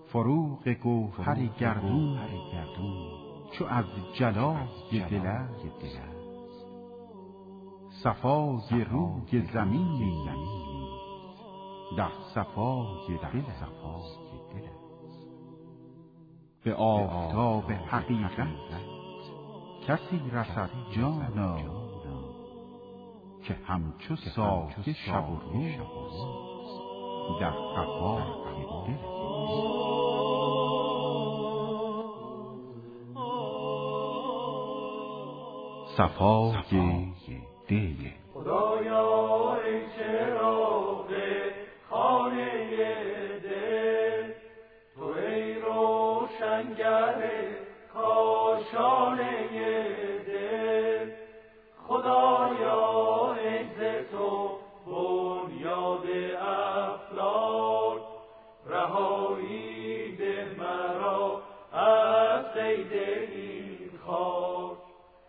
فروغ گوهر گردون چو از جلای دل است، صفای روی زمین در صفای دل است. به آفتاب حقیقت کسی رسد جانا، که همچو سایه شب و روز در قفای دل است. صفای دل. خدایا ای چراغ خانه دل، تو ای روشنگر کاشانه دل، خدایا ای ز تو بنیاد افلاک، رهایی ده مرا از قید این خاک.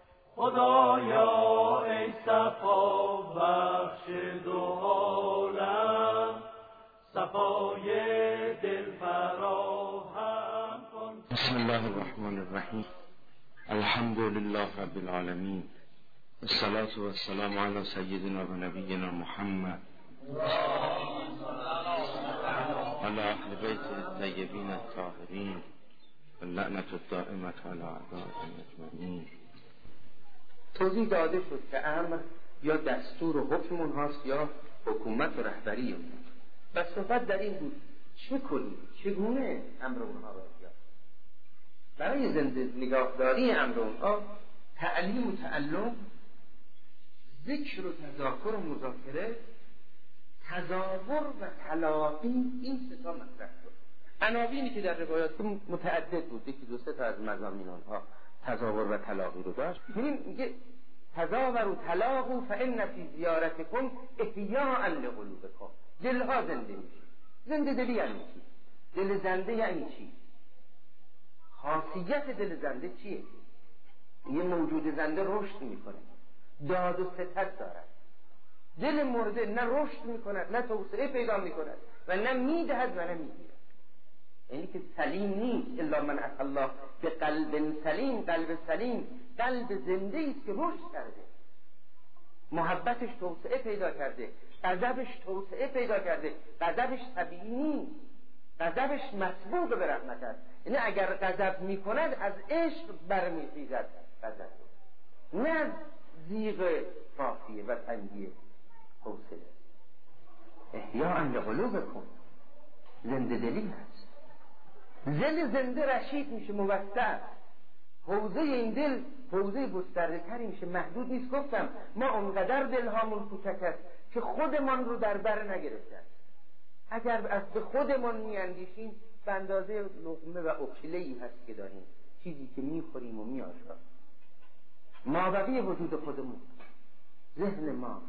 خدایا ای صفا بخش دو عالم، صفای دل فراهم کن. بسم الله الرحمن الرحیم. الحمد لله رب العالمین، الصلاة والسلام علی سیدنا و نبینا محمد علی اهل بیت الطیبین الطاهرین و لعنت الدائمة علی اعدائهم اجمعین. توضیح داده شد که امر یا دستور و حکم اونهاست یا حکومت و رهبری اونها، و صحبت در این بود چه کنیم، چگونه امر اونها را اجرا. برای زنده نگاهداری امر اونها تعلیم و تعلم، ذکر و تذاکر و مذاکره، تزاور و تلاقی، این سه تا مطرح شد. عناوینی که در روایات متعدد بود، یکی دو سه تا از مضامین آنها تزاور و تلاقی رو داشت. میگه تزاور و تلاقوا فإن فی زیارتکم احیاء لقلوبکم. دلها زنده میشه. زنده دلی یعنی چی؟ دل زنده یعنی چی؟ خاصیت دل زنده چیه؟ یه موجود زنده رشد میکنه، داد و ستد دارد. دل مرده نه رشد میکند، نه توسعه پیدا میکند و نه میدهد و نه میگیرد. یعنی که سلیم نیست. الا من اتى الله به قلب سلیم. قلب سلیم قلب زنده است که رشد کرده، محبتش توسعه پیدا کرده، غضبش توسعه پیدا کرده. غضبش طبیعی نیست، غضبش مسبوق به رحمت است. یعنی اگر غضب میکند از عشق برمیخیزد غضب، نه از ضیق فاحیه و تنگیه توسعه. احیاء لقلوبکم، زنده دلی هست. دل زنده رشید میشه، موسع. حوزه این دل حوزه گسترده تری میشه، محدود نیست. گفتم ما اونقدر دلهامون کوچک است که خودمان رو در بر نگرفتن. اگر از به خودمان میاندیشیم به اندازه لقمه و اکله‌ای هست که داریم، چیزی که میخوریم و میآشامیم. ما بقیه وجود خودمون، ذهن ما،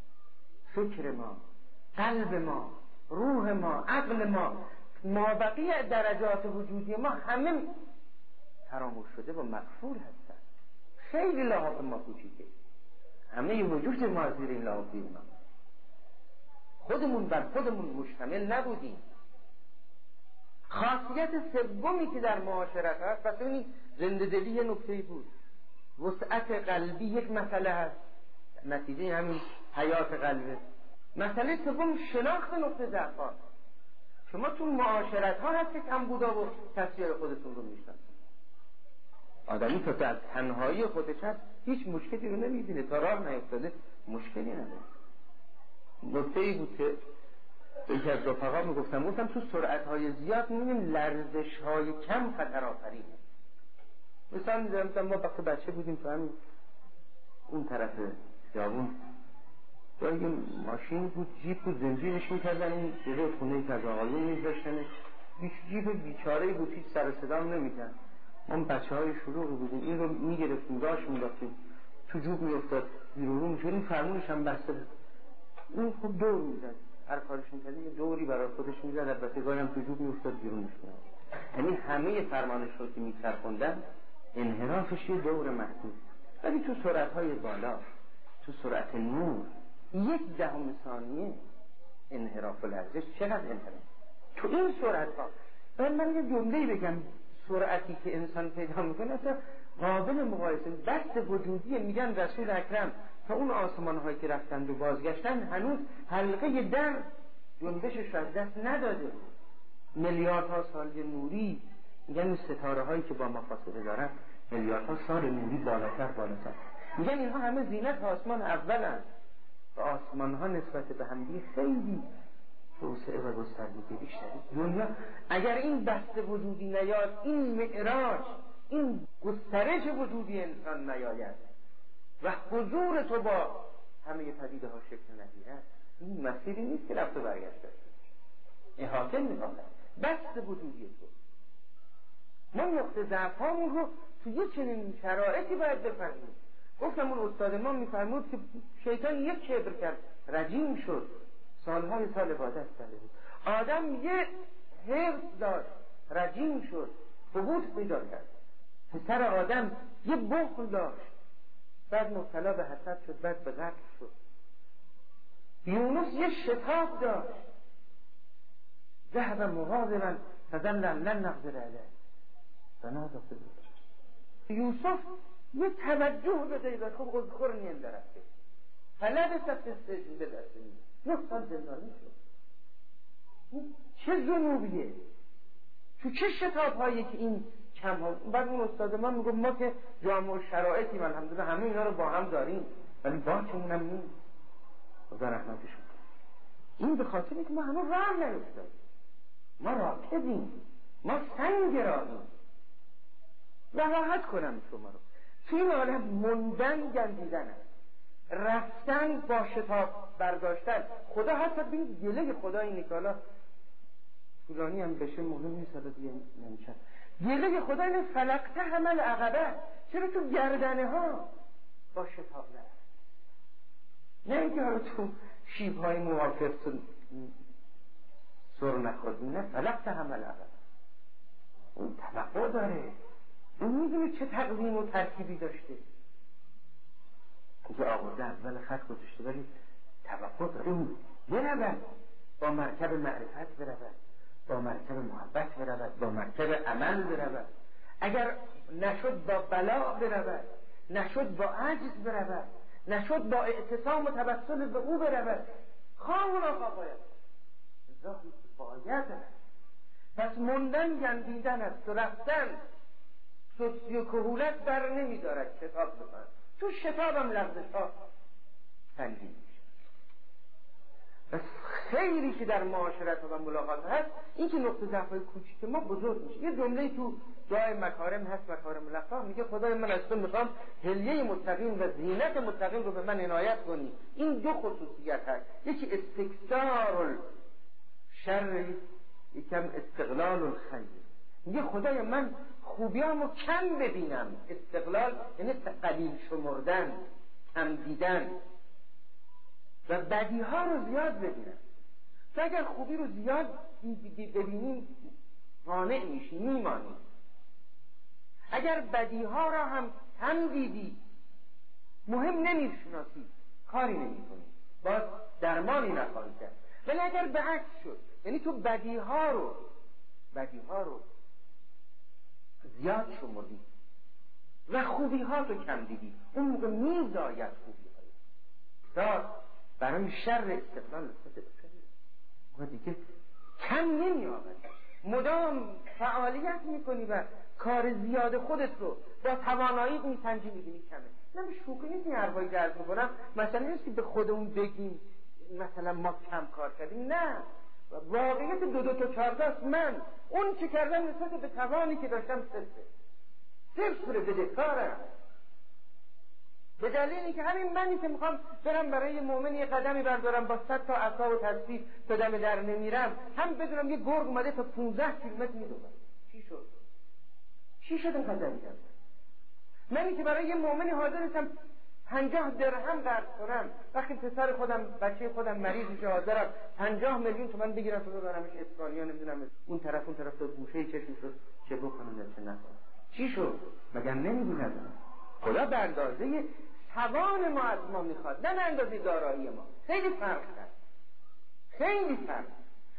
فکر ما، قلب ما، روح ما، عقل ما، ما بقیه درجات وجودی ما همه فراموش شده و مغفور هستن. خیلی لحاف ما کوچیکه، همه وجود ما زیر این لحاف ما. خودمون بر خودمون مشتمل نبودیم. خاصیت سومی که در معاشرت هست، پس این زنده دلی یه نکته بود، وسعت قلبی یک مسئله هست، نتیجه همین حیات قلبه. مسئله سوم شناخت نقطه ضعف هست. شما تو معاشرت ها هست که کم بودا و تصویر خودتون رو میشناسید. آدمی تا در تنهایی خودش هست هیچ مشکلی رو نمیبینه، تا راه نیفتاده مشکلی نداره. نکته ای بود که یکی از رفقا میگفتم تو سرعت های زیاد میبینیم لرزش های کم خطر آفرینه. مثلا میذارم ما وقتی بچه بودیم تو همین اون طرف خیابون یا یه ماشین بود، جیپ بود، زنجیرش میکردن این جلوی خونه که از آقایون میذاشتن. جیپ بیچاره‌ای بود، هیچ سر و صدا نمیکرد. ما بچه های شروعی بودیم، این رو میگرفتیم، راش میداختیم، تو جوب میافتاد، بیرون رو میشد. این فرمونش هم بسته بود. این خب دور میزد، هر کارش میکرد یه دوری برای خودش میزد، البته گاهی هم تو جوب میافتاد، بیرونش میاد. یعنی همه فرمانش رو که میچرخوندن انحرافش یه دور محدود. ولی تو سرعت‌های بالا، تو سرعت نور، 1/10 ثانیه انحراف و لرزش چقدر انحراف. تو این سرعت‌ها بعد من یه جمله‌ای بگم، سرعتی که انسان پیدا میکنه اصلا قابل مقایسه. بست وجودی میگن رسول اکرم تا اون آسمان‌هایی که رفتند و بازگشتن هنوز حلقه در جنبشش از دست نداده. میلیاردها سال نوری، میگن ستاره هایی که با ما فاصله دارن میلیاردها سال نوری بالاتر. میگن اینها همه زینت آسمان اولن و آسمان ها نسبت به همدیگه خیلی توسعه و گستردگی بیشتری. دنیا اگر این بسته وجودی نیاد، این معراج، این گسترش وجودی انسان نیاید و حضور تو با همه پدیده ها شکل نگیرد، این مسیری نیست که رفت و برگشت داشته. احاطه می‌کند بست وجودی تو. ما نقطه ضعف‌هامون رو تو یه چنین شرایطی باید بفهمیم. گفتم اون استاد ما می‌فرمود که شیطان یک کبر کرد، رجیم شد، سالهای سال عبادت کرده بود. آدم یه حرص داشت، رجیم شد، حبوط پیدا کرد. پسر آدم یه بخل داشت، بعد مبتلا به حسد شد، بعد به قتل شد. یونس یه شتاب داشت، ذهب مغاضبا فظن لن نقدر علیه فنادى في الظلمات. یوسف یه توجه به دیدار خب اذکرنی عند ربک فلبث فی السجن بضع سنین، 9 سال زندانی شد. چه ذنوبیه، تو چه شتاب‌هایی که این کم ها. بعد اون استاد من میگه ما که جامع شرایطیم الحمدلله همه اینا رو با هم داریم، ولی باکمون هم نیست. خدا رحمتش کنه. این به خاطر اینکه ما هنوز راه نیفتادیم، ما راکدیم، ما سنگراییم. راحت کنم شما رو تو این عالم موندن گندیدن است، رفتن با شتاب برداشتن. خدا حتی بین گله خدا اینه که حالا فلانی هم بشه مهم نیست، حالا دیگه نمیشه. گله خدا اینه فلقته حمل عقبه، چرا تو گردنه ها با شتاب نرفت؟ نه اینکه حالا تو شیب های موافق سر نخوردی، نه فلقته حمل عقبه. اون توقع داره، اون میدونه چه تقویم و ترکیبی داشته که آورده اول خط گذاشته، ولی توقع داره اون برود با مرکب معرفت برود، با مرکب محبت برود، با مرکب عمل برود. اگر نشد با بلا برود، نشد با عجز برود، نشد با اعتصام و توسل به او برود. خواه و ناخواه باید پس موندن گندیدن است و رفتن سستی و کهولت بر نمیدارد. شتاب بکن، تو شتاب هم لغزش ها سنگین میشه. پس خیلی که در معاشرت و ملاقات هست، این که نقطه ضعف‌های کوچیک ما بزرگ میشه. یه جمله تو دعای مکارم هست، مکارم الافلاح، میگه خدای من از تو میخوام حلیه متقین و زینت متقین رو به من عنایت کنی. این دو خصوصیت هست، یکی استکثار الشر، یکم استقلال الخیر. میگه خدای من خوبیامو کم ببینم. استقلال یعنی قلیل شمردن، کم دیدن، و بدیها رو زیاد ببینم. تو اگر خوبی رو زیاد ببینیم قانع میشی، میمانی. اگر بدیها را هم کم دیدی، مهم نمیشناسی، کاری نمیکنی، باز درمانی نخواهی کرد. ولی اگر به عکس شد، یعنی تو بدیها رو زیاد شمردی و خوبی ها تو کم دیدی، اون موقع میزاید خوبی های دار برای شر استقلال نسبت به و دیگه کم نمی آوری، مدام فعالیت میکنی و کار زیاد خودت رو با توانایی میسنجی، میبینی کمه. من شوخی نیست این حرفایی که عرض میکنم، مثلا نیست که به خودمون بگیم مثلا ما کم کار کردیم، نه، واقعیت 2 تا 14 است. من اون چه کردم نسبت به توانی که داشتم صفر بدهکارم، به دلیل اینکه همین منی که میخوام برم برای یه مؤمن یه قدمی بردارم با 100 تا عصا و تسبیح تا دم در نمیرم، هم بدونم یه گرگ اومده تا 15 کیلومتر میدوم. چی شد این قدمی کردم؟ منی که برای یه مؤمنی حاضر نیستم 50 درهم قرض کنم، وقتی پسر خودم بچه خودم مریض میشه حاضرم 50 میلیون تومان بگیرم تو ببرمش اسپانیا، نمیدونم اون طرف تا گوشه چشمش رو چه بکنم یا چه نکنم. چی شد؟ مگر نمیبیندم؟ خدا به اندازه توان ما از ما میخواد، نه به اندازه دارایی ما. خیلی فرق کرد، خیلی فرق.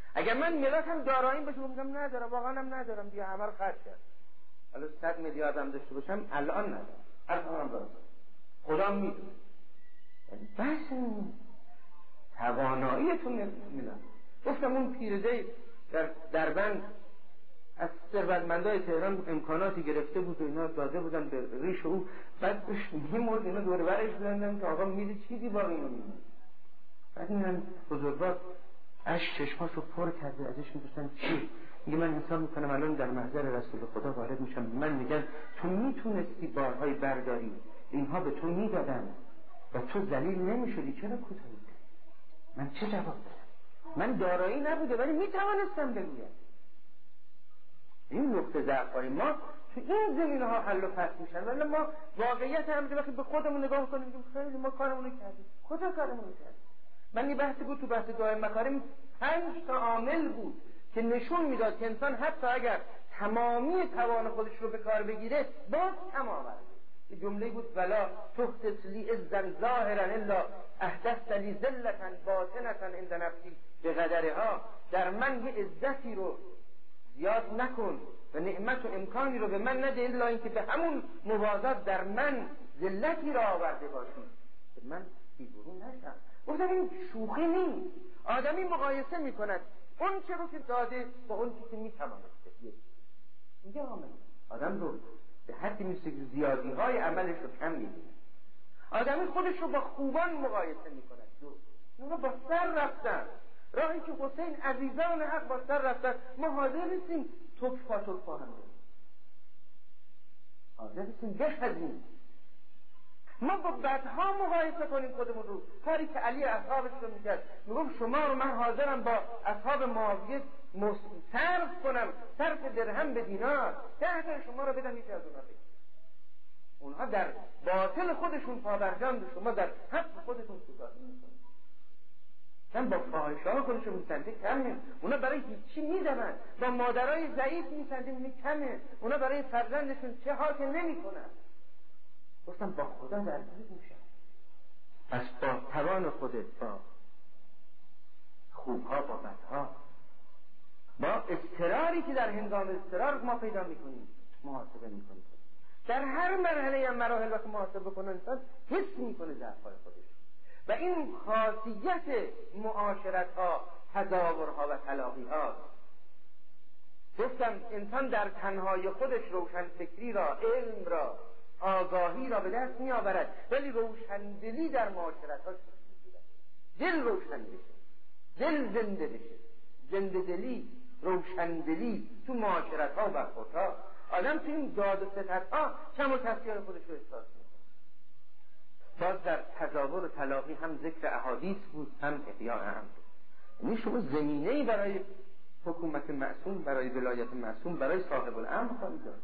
اگر من میراثم داراییم باشه میگم ندارم، واقعا هم ندارم، بیا همه رو خرج کرد. حالا 100 میلیارد هم داشته باشم الان ندارم، الان دارم. خدا میدونه. بس تواناییتون میدونم. گفتم اون پیرزی در دربند از ثروتمندای تهران امکاناتی گرفته بود و اینا داده بودن به ریش او، بعد بهش میمرد، اینا دور برش بودن که آقا میده چیزی باقی نمیمونه. بعد میرن بزرگوار چشماشو پر کرده ازش میپرسن چی؟ میگه من حساب میکنم الان در محضر رسول خدا وارد میشم، من میگن تو میتونستی بارهای برداری، اینها به تو میدادن و تو ذلیل نمیشدی، چرا کوتاهی کردی؟ من چه جواب بدم؟ من دارایی نبوده ولی میتوانستم بگویم. این نقطه ضعف‌های ما تو این زمینه‌ها حل و فصل میشن، ولی ما واقعیت هم وقتی به خودمون نگاه کنیم میگیم خیلی ما کارمون رو کردیم. کجا کارمون رو کردیم؟ من یه بحثی بود تو بحث قائم مکارم 5 تا عامل بود که نشون میداد که انسان حتی اگر تمامی توان خودش رو به کار بگیره باز کم آورده. یه جمله بود ولا تحدث لی عزا ظاهرا الا احدثت لی ذلة باطنة عند نفسی بقدرها. در من یه عزتی رو زیاد نکن و نعمت و امکانی رو به من نده الا اینکه به همون موازات در من ذلتی را آورده باشی که من بی‌برون نشم. گفتم این شوخی نیست. آدمی مقایسه میکند اون چه رو که داده با اون چه که میتوانسته. میگه آدم رو به حدی میشه که زیادی های عملش رو کم میبینه. آدمی خودش رو با خوبان مقایسه میکند. اونا با سر رفتن راهی که حسین عزیزان حق با سر رفتن، ما حاضر نیستیم توفا هم بریم، حاضر نیستیم بخزیم. ما با بدها مقایسه کنیم خودمون رو. کاری که علی اصحابش رو میکرد، میگم شما رو من حاضرم با اصحاب معاویه صرف کنم، صرف درهم به دینار، 10 شما رو بدم یکی از اونا بگید. اونها در باطل خودشون پابرجام، شما در حق خودتون کوتاه میکنید. من با فاحشه ها خودشون میسنده کمه، اونا برای هیچی میدونن. با مادرای ضعیف میسنده کمه، اونا برای فرزندشون چه ها که نمیکنن. گفتم با خدا درگیر میشن. پس با توان خودت، با خوبها، با بدها، با اضطراری که در هنگام اضطرار ما پیدا میکنیم محاسبه میکنیم. در هر مرحله مراحل وقت محاسبه کنه انسان حس میکنه ضعف‌های خودش و این خاصیت معاشرت ها، تظاهرها و تلاقی ها. گفتم انسان در تنهای خودش روشن فکری را، علم را، آگاهی را به دست می آورد، ولی روشندلی در معاشرت ها دل روشن بشه، دل زنده بشه، زنده دلی، روشندلی تو معاشرت ها و برخورد ها. آدم تو این داد و ستد ها کم و تسکیر خودش رو احساس میکنه. باز در تظاهر و تلاقی هم ذکر احادیث بود، هم احیاء امر. یعنی شما زمینه‌ای برای حکومت معصوم، برای ولایت معصوم، برای صاحب الامر خواهید داشت.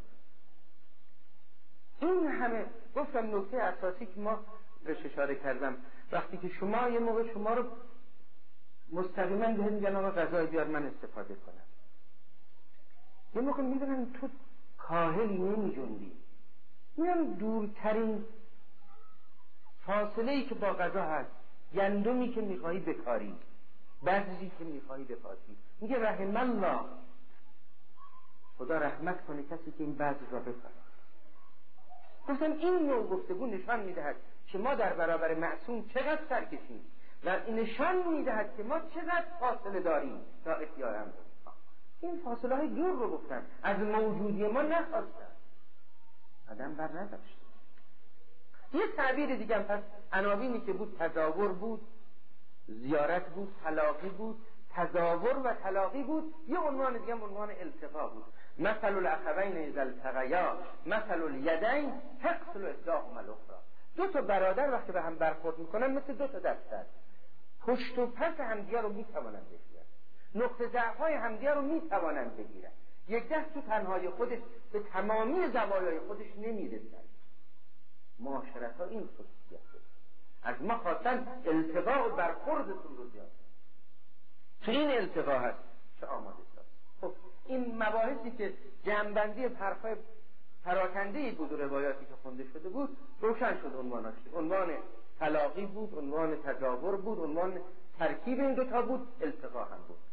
این همه گفتم نکته اساسی که ما بهش اشاره کردم، وقتی که شما یه موقع شما رو مستقیما بهت میگن آقا غذای بیار من استفاده کنم، یه موقع میدونن تو کاهلی نمی جنبی، میان دورترین فاصله‌ای که با غذا هست، گندمی که میخواهی بکاری، بذری که میخواهی بپاشی، میگه رحم الله، خدا رحمت کنه کسی که این بذر را بکاره. گفتم این نوع گفتگو نشان میدهد که ما در برابر معصوم چقدر سرکشیم و نشان میدهد که ما چقدر فاصله داریم تا احیاء امر. این فاصله های دور رو گفتم، از موجودی ما نخواستن، آدم بر نداشت. یه تعبیر دیگه پس عناوینی که بود تظاهر بود، زیارت بود، تلاقی بود، تظاهر و تلاقی بود. یه عنوان دیگه عنوان التقا بود. مثل الاخوین اذا التقیا مثل الیدین تقتل احداهما الاخری. دو تا برادر وقتی به هم برخورد میکنن مثل دو تا دست است، پشت و پس همدیگه رو میتوانند بگیرن، نقطه ضعف‌های همدیگه رو میتوانند بگیرن. یک دست تو تنهای خودش به تمامی زوایای خودش نمیرسد. معاشرت ها این خصوصیت از ما خواستن التقا و برخوردتون رو زیاد. تو این التقا هست چه آماده ساز. خب این مباحثی که جمع‌بندی حرفای پراکنده‌ای بود و روایاتی که خونده شده بود روشن شد. عنوانش عنوان تلاقی بود، عنوان تجاور بود، عنوان ترکیب این دوتا بود، التقا هم بود.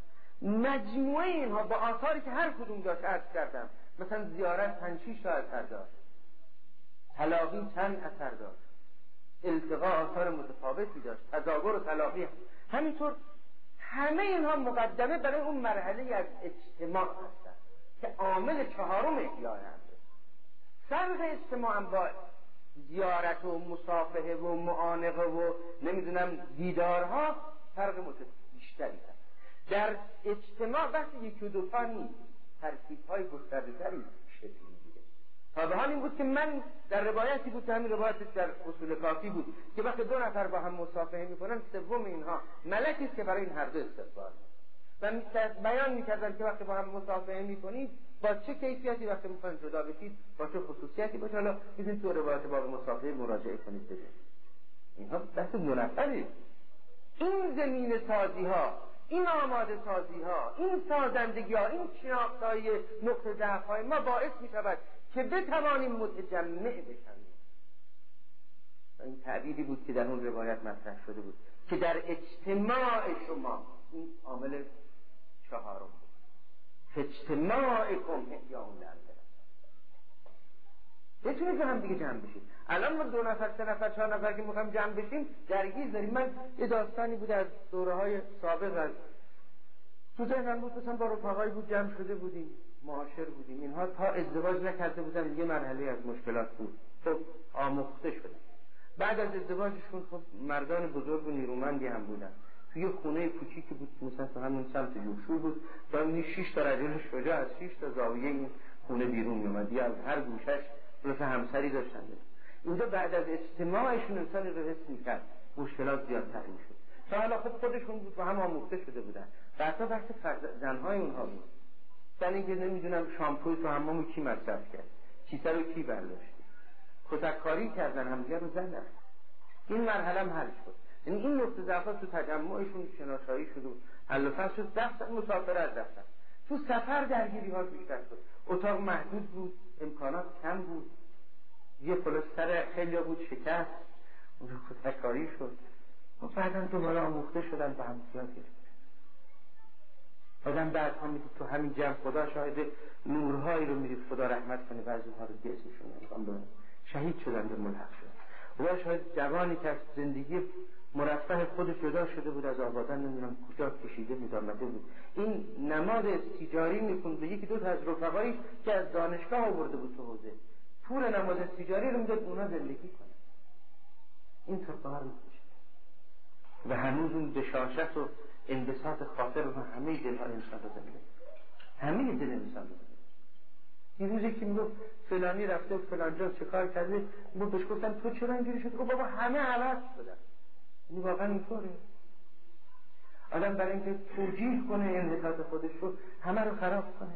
مجموعه اینها با آثاری که هر کدوم داشت عرض کردم، مثلا زیارت 5-6 تا اثر داشت، تلاقی چند اثر داشت، التقا آثار متفاوتی داشت، تزاور و تلاقی، همینطور همه اینها مقدمه برای اون مرحله از اجتماع هستند که عامل چهارم احیای امره. فرق اجتماع با زیارت و مصافحه و معانقه و نمیدونم دیدارها فرق بیشتری هست. در اجتماع بحث یکی و دوتا نیست، ترکیب‌های گسترده‌تری شکل می‌گیره. تا به حال این بود که من در روایتی بود که همین روایت در اصول کافی بود که وقتی 2 نفر با هم مصافحه میکنن، سوم اینها ملکی است که برای این هر دو استقبال و بیان میکردن که وقتی با هم مصافحه میکنید با چه کیفیتی، وقتی میخواین جدا بشید با چه خصوصیتی باشه. حالا میتونید تو روایت باب مصافحه مراجعه کنید ببینید. اینها بحث 2 نفره. این زمین سازی ها، این آماده سازی ها، این سازندگی ها، این شناختهای نقطه ضعف های ما باعث می شود که بتوانیم متجمع بشیم. این تعبیری بود که در اون روایت مطرح شده بود که در اجتماع شما، این عامل 4 بود، اجتماعکم احیاء الامر، بتونید به هم دیگه جمع بشید. الان ما 2 نفر 3 نفر 4 نفر که میخوایم جمع بشیم درگیر داریم. من یه داستانی بود از دوره های سابق از تو ذهنم بود، مثلا با رفقایی بود جمع شده بودیم، معاشر بودیم، اینها تا ازدواج نکرده بودن، یه مرحله از مشکلات بود، خب آموخته شدن. بعد از ازدواجشون خب مردان بزرگ و نیرومندی هم بودن. توی خونه کوچیکی بود مثلا تو همون سمت یوشور بود، تا 6 تا رجل شجاع از 6 تا زاویه این خونه بیرون میومد، یا از هر گوشش مثلا همسری داشتن. اینجا بعد از اجتماعشون انسانی رو حس میکرد مشکلات زیادتر میشد. تا حالا خب خودشون بود و هم آموخته شده بودن. بعدا بحث زنهای اونها بود، زن اینکه نمیدونم شامپوی تو حمامو کی مصرف کرد، کیسه رو کی برداشت، کتککاری کردن همدیگه رو زدن. این مرحله هم حل شد. یعنی این نقطه ضعف تو تجمعشون شناسایی شد و حل و فصل شد. رفتن مسافرت رفتن، تو سفر درگیری ها بیشتر شد، اتاق محدود بود، امکانات کم بود، یه پلس سر خیلی بود شکست، اون کتککاری شد و بعدا دوباره آموخته شدن به هم سیاه گرفت. آدم بعد ها میدید تو همین جمع خدا شاهد نورهایی رو میدید خدا رحمت کنه، بعضی ها رو گسمشون شهید شدن به ملحق شدن. خدا شاید جوانی که از زندگی مرفه خودش جدا شده بود، از آبادان نمیدونم کجا کشیده بود آمده بود، این نماد استیجاری میکن به 1-2 تا از رفقایی که از دانشگاه آورده بود تو حوزه، پول نماد استیجاری رو میداد اونا زندگی کنه. این طور کار میشه و هنوز اون بشاشت و انبساط خاطر رو همه دلها انسان رو زنده، همه دل انسان رو زنده. این روزی که میگفت فلانی رفته فلانجا چه کار کرده، ما بهش گفتن تو چرا اینجوری شد؟ گفت بابا همه عوض شدن. این واقعا اینطوره. آدم برای اینکه توجیه کنه انحطاط خودش رو همه رو خراب کنه،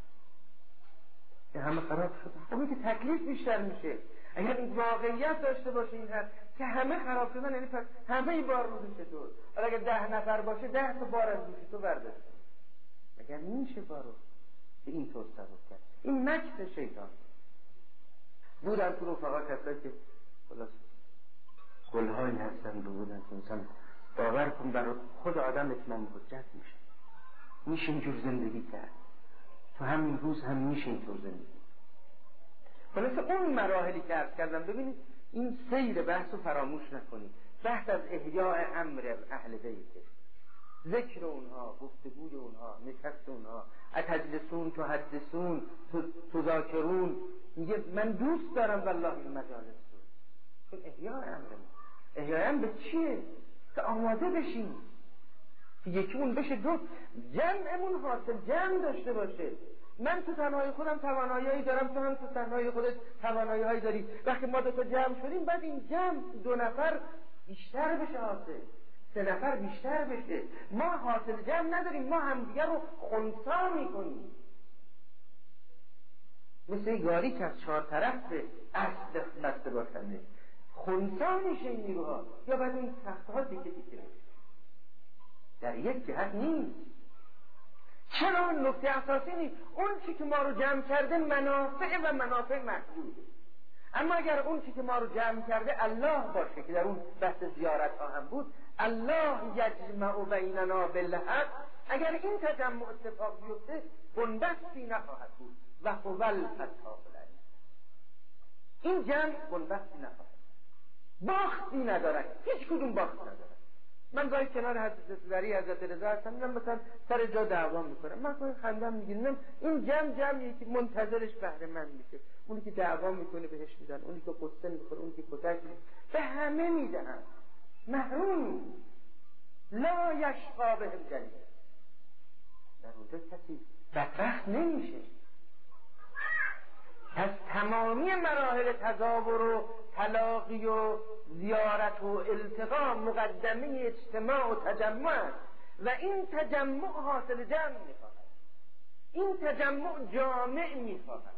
که همه خراب شدن. خب این که تکلیف بیشتر میشه. اگر این واقعیت داشته باشه این هست که همه خراب شدن، یعنی پس همه بار رو دوش تو. حالا اگر 10 نفر باشه 10 تا بار از دوش تو برداشت. اگر میشه بارو به این طور تصرف کرد. این مکر شیطان. بودن تو رفقا کسایی که خلاص گلهایی هستن رو بودن که انسان باور کن برای خود آدم اتمام حجت میشه اینجور زندگی کرد، تو همین روز هم میشه اینطور زندگی. خلاص اون مراحلی که عرض کردم ببینید، این سیر بحث رو فراموش نکنید. بحث از احیاء امر اهل بیت، ذکر اونها، گفتگوی اونها، نشست اونها، اتجلسون تحدثون تذاکرون، میگه من دوست دارم والله این مجالس رو. چون احیاء امر، احیاء امر چیه؟ که آماده بشیم که یکی اون بشه، دو جمعمون حاصل جمع داشته باشه. من تو تنهای خودم توانایی‌هایی دارم، تو هم تو تنهای خودت توانایی‌هایی داری. وقتی ما 2 تا جمع شدیم بعد این جمع 2 نفر بیشتر بشه، حاصل 3 نفر بیشتر بشه. ما حاصل جمع نداریم، ما همدیگه رو خنثی میکنیم، مثل گاری که از 4 طرف به اصل بسته باشنه خنثی میشه این نیروها، یا بعد این تخت‌ها دیگه بشه در یک جهت نیست. چرا نکته اساسی نیست؟ اون چی که ما رو جمع کرده منافع و منافع محدوده. اما اگر اون چی که ما رو جمع کرده الله باشه، که در اون بحث زیارت ها هم بود، الله یجمع بیننا بالحق، اگر این تجمع اتفاق بیفته بنبستی نخواهد بود و هو الفتاح العلیم. این جمع بنبستی نخواهد، باختی ندارد، هیچ کدوم باخت ندارد. من گاهی کنار حضرت رضا هستم، من مثلا سر جا دعوا میکنم، من گاهی خندم میگیرم، این جمعیه که منتظرش بهره مند میشه، اونی که دعوا میکنه بهش میدن، اونی که قصه میکنه، اونی که کتک میکنه، به همه میدهن، محروم لا یشقا بهم جلیل. در اونجا کسی بدبخت نمیشه. پس تمامی مراحل تزاور و تلاقی و زیارت و التقا مقدمه اجتماع و تجمع است و این تجمع حاصل جمع میخواهد، این تجمع جامع میخواهد.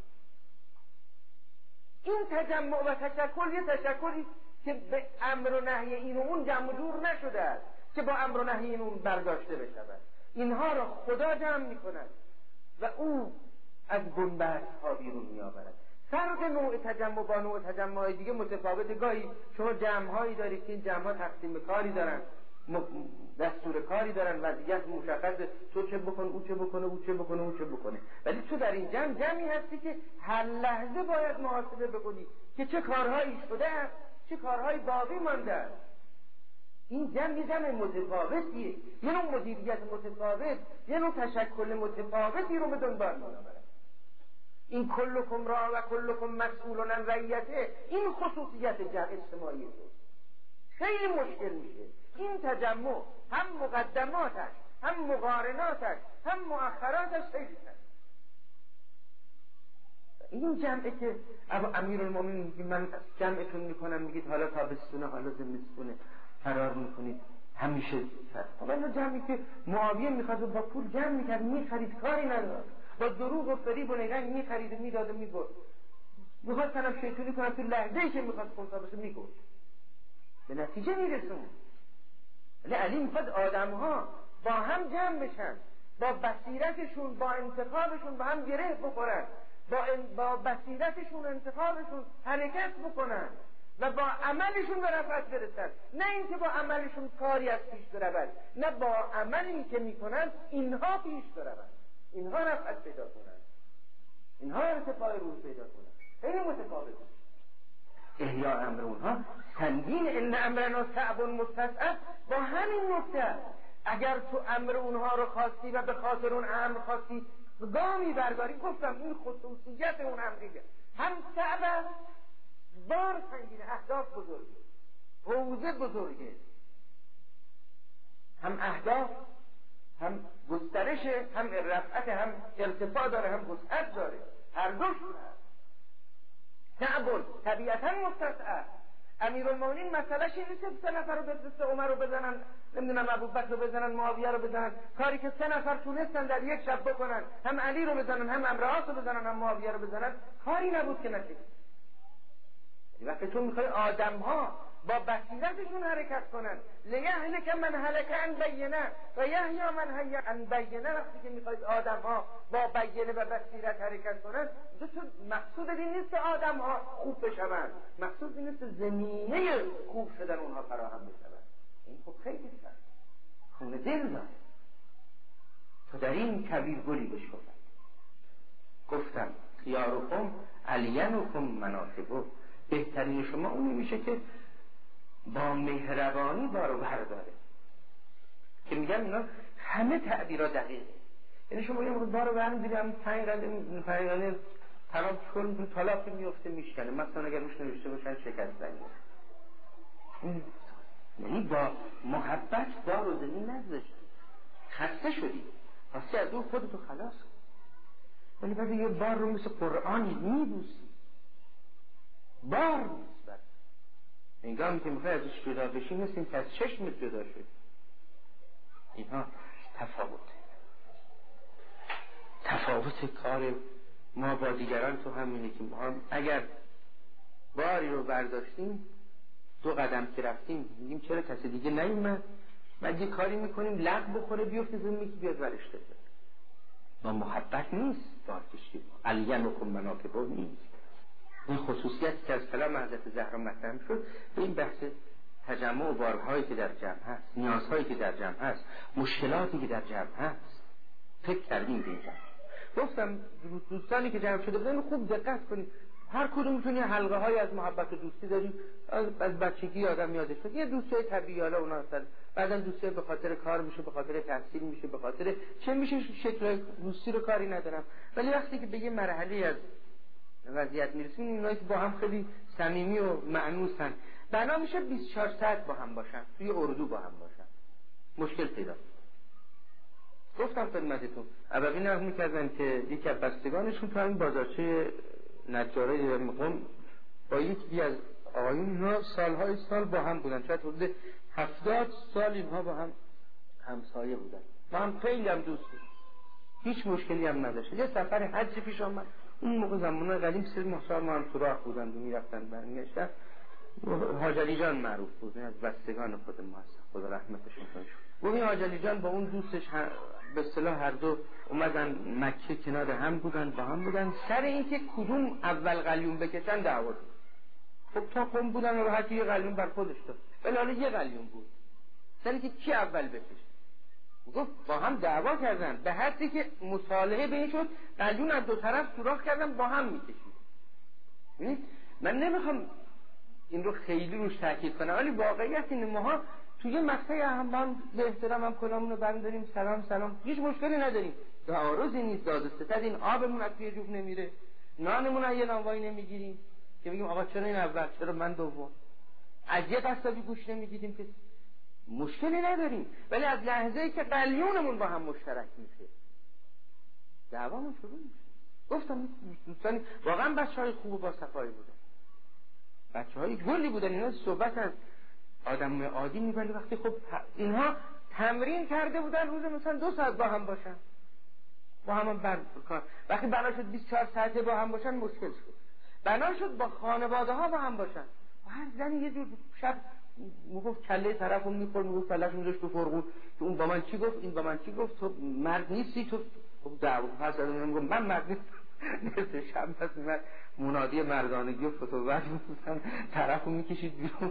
این تجمع و تشکل یه تشکلی که به امر و نهی این و اون جمع و جور نشده است که با امر و نهی این و اون برداشته بشود. اینها را خدا جمع میکند و او از بنبست ها بیرون میآورد. فرق نوع تجمع با نوع تجمع دیگه متفاوته. گاهی شما جمع هایی دارید که این جمع ها تقسیم کاری دارن، دستور کاری دارن، وضعیت مشخصه، تو چه بکن، او چه بکنه، او چه بکنه، او چه بکنه. ولی تو در این جمعی هستی که هر لحظه باید محاسبه بکنی که چه کارهایی شده است، چه کارهایی باقی مانده است. این جمع متفاوتیه، یه نوع مدیریت متفاوت، یه نوع تشکل متفاوتی رو به دنبال می‌آورد. این کلکم را و کلکم مسئول عن رعیته، این خصوصیت اجتماعی است. خیلی مشکل میشه این تجمع، هم مقدماتش، هم مقارناتش، هم مؤخراتش خیلی است. این جمعه که امیرالمومنین میگه من جمعتون میکنم، میگید حالا تابستونه حالا زمستونه فرار میکنید همیشه. حالا جمعی که معاویه میخواد با پول جمع میکرد، میخرید، کاری ندارد، با دروغ و فریب و نگاه میخرید و میداد و میبرد. میخواستن هم شیطونی کنم، تو لحظه‌ای که میخواست خونسا بشه میگفت، به نتیجه میرسون. ولی علی میخواد آدمها با هم جمع بشن، با بصیرتشون، با انتخابشون با هم گره بخورن، با بصیرتشون و انتخابشون حرکت بکنن و با عملشون به رفعت برسن. نه اینکه با عملشون کاری از پیش برود، نه با عملی که میکنن اینها پیش برود، اینها رفعت پیدا کنن، اینها ارتفاع روح پیدا کنن. خیلی متفاوته. احیاء امر اونها سنگین، ان امرنا صعب مستصعب. با همین نکته اگر تو امر اونها رو خواستی و به خاطر اون امر خواستی گامی برگاری، گفتم این خصوصیت اون امریه، هم صعب بار سنگینه، اهداف بزرگه، حوزه بزرگه، هم اهداف، هم گسترشه، هم رفعت، هم ارتفاع داره، هم وسعت داره، هر دوش هست. صعب طبیعتا مستصعب. امیرالمومنین مسئلهش این نیست که 3 نفر رو بفرسته، عمر رو بزنن، نمیدونم ابوبکر رو بزنن، معاویه رو بزنن، کاری که 3 نفر تونستن در یک شب بکنن، هم علی رو بزنن، هم عمرو عاص رو بزنن، هم معاویه رو بزنن، کاری نبود که نشه. وقتی تو میخوای آدم‌ها با بصیرتشون حرکت کنن، لیهلک من هلک عن بینه و یحیی من حی عن بینه، وقتی که میخواید آدم‌ها با بینه و بصیرت حرکت کنن، مقصود این نیست که آدم‌ها خوب بشوند، مقصود این نیست زمینه خوب شدن اونها فراهم بشود. این خب خیلی سخت، خون دل داره. تو در این کویر گلی بهش گفتم خیارکم الینکم مناصبه، بهترین شما اونی میشه که با مهربانی بارو برداره. که میگم اینا همه تعبیرها دقیقه. یعنی شما یه موقع بارو برمی‌داریم 5 رنده تمام چون طلاق میفته میشکنه، مثلا اگر روش نوشته باشن شکست زنی، یعنی با محبت بارو زمین نذاشت، خسته شدی خواستی از اون خودتو خلاص کن، ولی بعد یه بار رو مثل قرآنی میبوسی، بار نیست. بعد انگامی که میخوای ازش جدا بشی مثل این که از چشمت جدا شد. اینها تفاوت کار ما با دیگران تو همینه که ما اگر باری رو برداشتیم 2 قدم که رفتیم میگیم چرا کسی دیگه نیومد، بعد یه کاری میکنیم لغ بخوره بیفته زمین که بیاد ورش بده. ما محبت نیست بار کشید، الینکم مناکبه نیست. این خصوصیتی که از کلام حضرت زهرا مطرح شد به این بحث تجمع و بارهایی که در جمع هست، نیازهایی که در جمع هست، مشکلاتی که در جمع هست. فکر کردیم به این جمع. گفتم دوستانی که جمع شده بودن خوب دقت کنید، هر کدومتون یه حلقه های از محبت و دوستی داریم. از بچگی آدم یادش میاد یه دوستای طبیعی، حالا اونا هستن، بعدن دوستای به خاطر کار میشه، به خاطر تحصیل میشه، به خاطر چه میشه، شکل دوستی رو کاری ندارم. ولی وقتی که به یه مرحله از وضعیت میرسیم، اینا که با هم خیلی صمیمی و مأنوسن، بنا میشه 24 ساعت با هم باشن، توی اردو با هم باشن، مشکل پیدا. گفتم خدمتتون ابوی نقل میکردن که یکی از بستگانشون تو همین بازارچه نجاره قم با یکی از آقایون، اینا سالهای سال با هم بودن، شاید حدود 70 سال اینها با هم همسایه بودن، با هم خیلی هم دوست بودن، هیچ مشکلی هم نداشت. یه سفر حج پیش آمد، اون موقع زمان قدیم سر محصار ما هم سراخ بودن و میرفتن برمیگشتن. حاج علی جان معروف بود، از بستگان خود ما هست، خدا رحمتشون کنه. این حاج علی جان با اون دوستش به اصطلاح هر دو اومدن مکه، کنار هم بودن، با هم بودن، سر اینکه کدوم اول قلیون بکشن دعوا شد. خب تا قم بودن و هر کی یه قلیون بر خودش داد، ولی حالا یه قلیون بود، سر اینکه کی اول بکشه. گفت با هم دعوا کردن به حدی که مصالحه بین شد، قلیون از دو طرف سوراخ کردن، با هم میکشید. من نمیخوام این رو خیلی روش تاکید کنم، ولی واقعیت اینه ماها توی مقطع هم به احترام هم کلامونو برمی‌داریم، سلام هیچ مشکلی نداریم، تعارضی نیست، داد و ستد. این آبمون از توی جوب نمیره، نانمون از یه نانوایی نمیگیریم که بگیم آقا چرا این اول، چرا من دوم، از یه قصابی گوش نمیگیریم، که مشکلی نداریم. ولی از لحظه‌ای که قلیونمون با هم مشترک میشه، دعوامون شروع میشه. گفتم دوستان واقعا بچهای خوب و با صفایی بودن، بچهای گلی بودن، اینا صحبت از آدم عادی می‌برد. وقتی خب اینها تمرین کرده بودن روز مثلا 2 ساعت با هم باشن، با هم کار. وقتی بنا شد 24 ساعته با هم باشن مشکل شد. بنا شد با خانواده ها با هم باشن، و هر زنی یه جور شب میگفت کله طرفو می‌خورد، میگفت کله‌شو می‌ذاشت تو فرغون که اون با من چی گفت، این با من چی گفت، تو مرد نیستی، تو دعوا پس میگم من مرد نیستم. نصف شب پس من منادی مردانگی و فتوت می‌کنن، طرفو می‌کشید بیرون،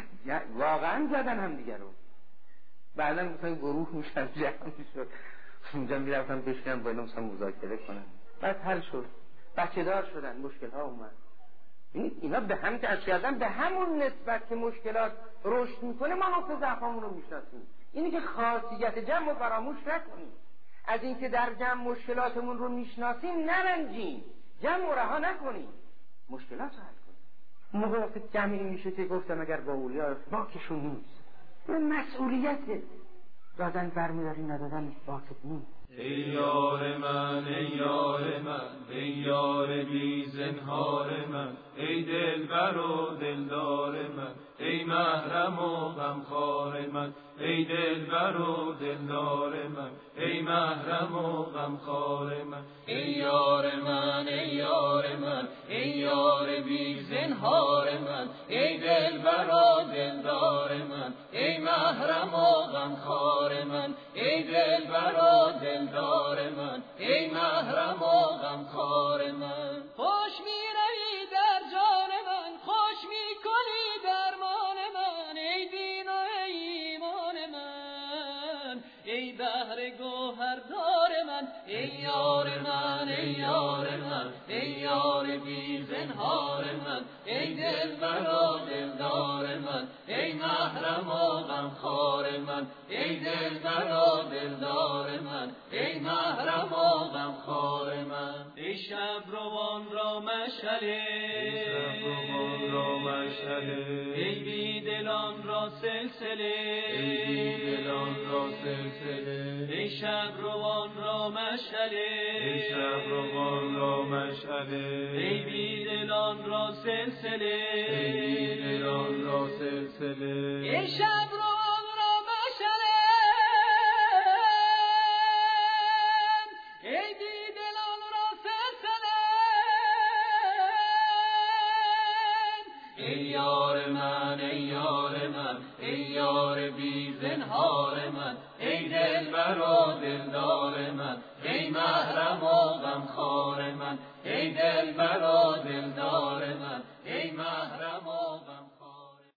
واقعا زدن هم دیگه رو. بعدن مثلا گروه میشن، جمع میشد، اونجا میرفتن بشکنن با اینا مثلا مذاکره کنن، بعد حل شد، بچه دار شدن، مشکل ها اومد. اینا به هم که کردن، به همون نسبت که مشکلات رشد میکنه ما نقطه ضعفمون رو میشناسیم. اینی که خاصیت جمع رو فراموش نکنیم، از اینکه در جمع مشکلاتمون رو میشناسیم نرنجیم، جمع رو رها نکنیم، مشکلات رو حل کنیم. موقع وقت جمعی میشه که گفتم اگر با اولیا باکشون نیست، این مسئولیته، دادن برمیداری ندادن باکت نیست. ای یار من، ای یار من، ای یار بی زنهار من، ای دلبر و دلدار من، ای محرم و غمخوار من، ای دلبر و دلدار من، ای محرم و غمخوار من. ای یار من، ای یار من، ای یار بی زنهار من، ای دلبر و دلدار من، ای محرم و غمخوار من، ای دلبر و دلدار من، ای محرم و غمخوار من. خوش می‌روی در جان من، خوش می‌کنی درمان من، ای دین و ای ایمان من، ای بحر گوهردار من، ای یار من، ای یار من، ای یار بی زنهار من، ای دلبر و دلدار من، ای محرم و غمخوار من، ای دلبر و دلدار من، ای محرم و غمخوار من. ای شب روان را مشعله، ای شب روان را مشعله، ای بی دلان را سلسله، ای بی دلان را سلسله، ای شب روان را مشعله، ای شب روان را مشعله، ای بی دلان را سلسله، ای بی دلان را سلسله، ای شب روان را مشعله، ای بی دلان را سلسله، ای یار من، ای یار من، ای یار بی زنهار من، ای دلبر و دلدار من، ای محرم و غمخوار من، ای دلبر و دلدار من، ای محرم و